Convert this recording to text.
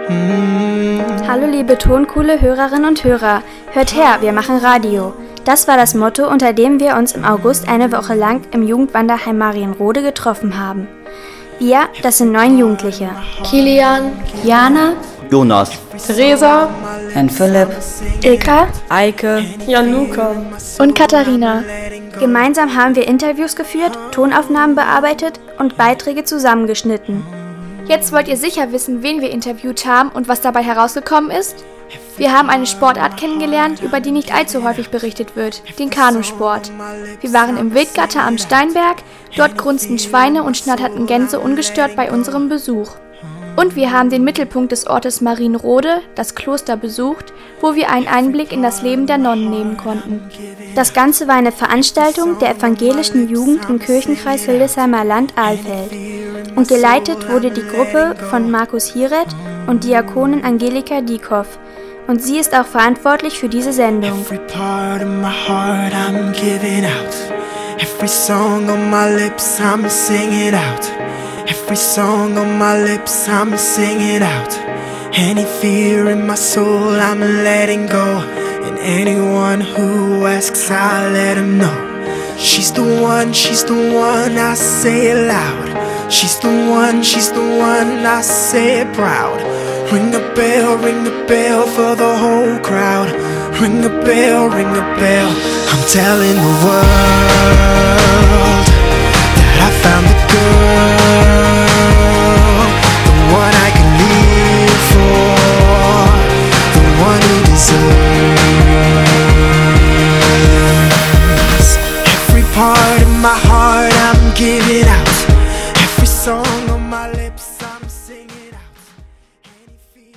Hallo liebe toncoole Hörerinnen und Hörer, hört her, wir machen Radio. Das war das Motto, unter dem wir uns im August eine Woche lang im Jugendwanderheim Marienrode getroffen haben. Wir, das sind 9 Jugendliche. Kilian, Jana, Jonas, Theresa, Jan Philipp, Ilka, Eike, Januka und Katharina. Gemeinsam haben wir Interviews geführt, Tonaufnahmen bearbeitet und Beiträge zusammengeschnitten. Jetzt wollt ihr sicher wissen, wen wir interviewt haben und was dabei herausgekommen ist? Wir haben eine Sportart kennengelernt, über die nicht allzu häufig berichtet wird, den Kanusport. Wir waren im Wildgatter am Steinberg, dort grunzten Schweine und schnatterten Gänse ungestört bei unserem Besuch. Und wir haben den Mittelpunkt des Ortes Marienrode, das Kloster, besucht, wo wir einen Einblick in das Leben der Nonnen nehmen konnten. Das Ganze war eine Veranstaltung der evangelischen Jugend im Kirchenkreis Hildesheimer Land-Ahlfeld. Und geleitet wurde die Gruppe von Markus Hiret und Diakonin Angelika Dieckhoff. Und sie ist auch verantwortlich für diese Sendung. Every part of my heart I'm giving out. Every song on my lips I'm singing out. Every song on my lips I'm singing out. Any fear in my soul I'm letting go. And anyone who asks I'll let them know. She's the one, I say it loud. She's the one, I say it proud. Ring a bell for the whole crowd. Ring a bell, I'm telling the world that I found the girl, the one I can live for, the one who deserves. Every part of my heart I'm giving out. Every song on my lips